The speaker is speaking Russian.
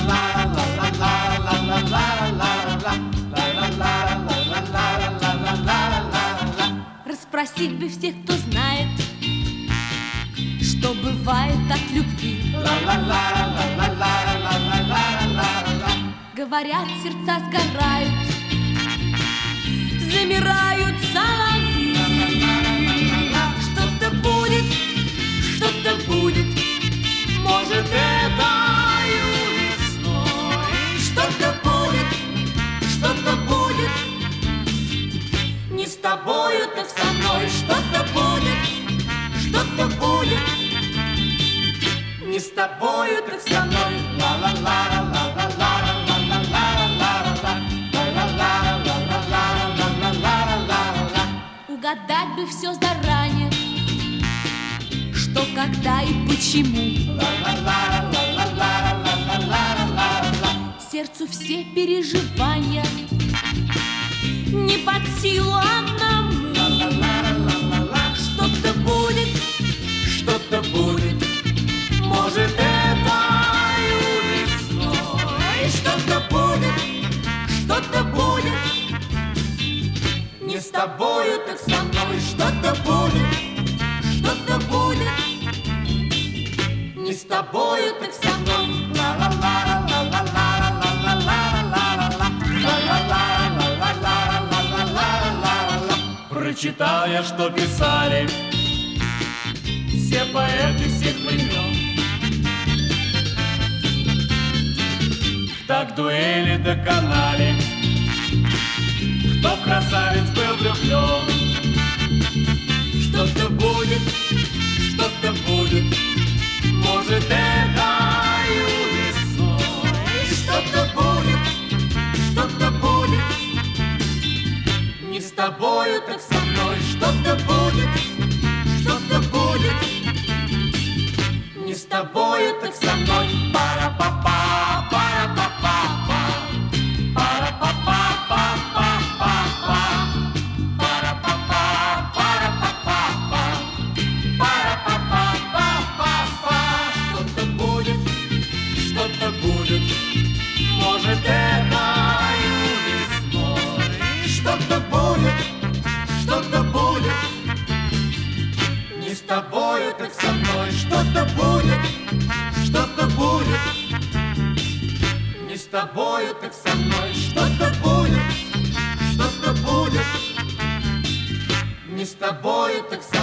Расспросить бы всех, кто знает, что бывает от любви. Говорят, сердца сгорают, замирают соловьи. Что-то будет, что-то будет, может, этою весной. Что-то будет, не с тобою, так со мной. Что-то будет, не с тобою, так со мной. Угадать бы все заранее, что, когда и почему. Сердцу все переживания не под силу одному. Что-то будет, может, этою весной. Что-то будет, не с тобою, так со мной. Что-то будет, не с тобою, так со мной. Прочитал я, что писали все поэты всех времен. Так дуэли доконали, кто в красавиц был влюблен. Что-то будет, может, этою весной. что-то будет, не с тобою, так со мной. Что-то будет, не с тобою, так со мной. Пара-па-па, пара-па-па-па, пара-па-па-па-па-па-па, пара-па-па, пара-па-па-па, пара-па-па-па-па-па. Что-то будет, может, этою весной. что-то будет, не с тобою, так со мной. Что-то будет, не с тобою, так со мной. Что-то будет, не с тобою, так со мной.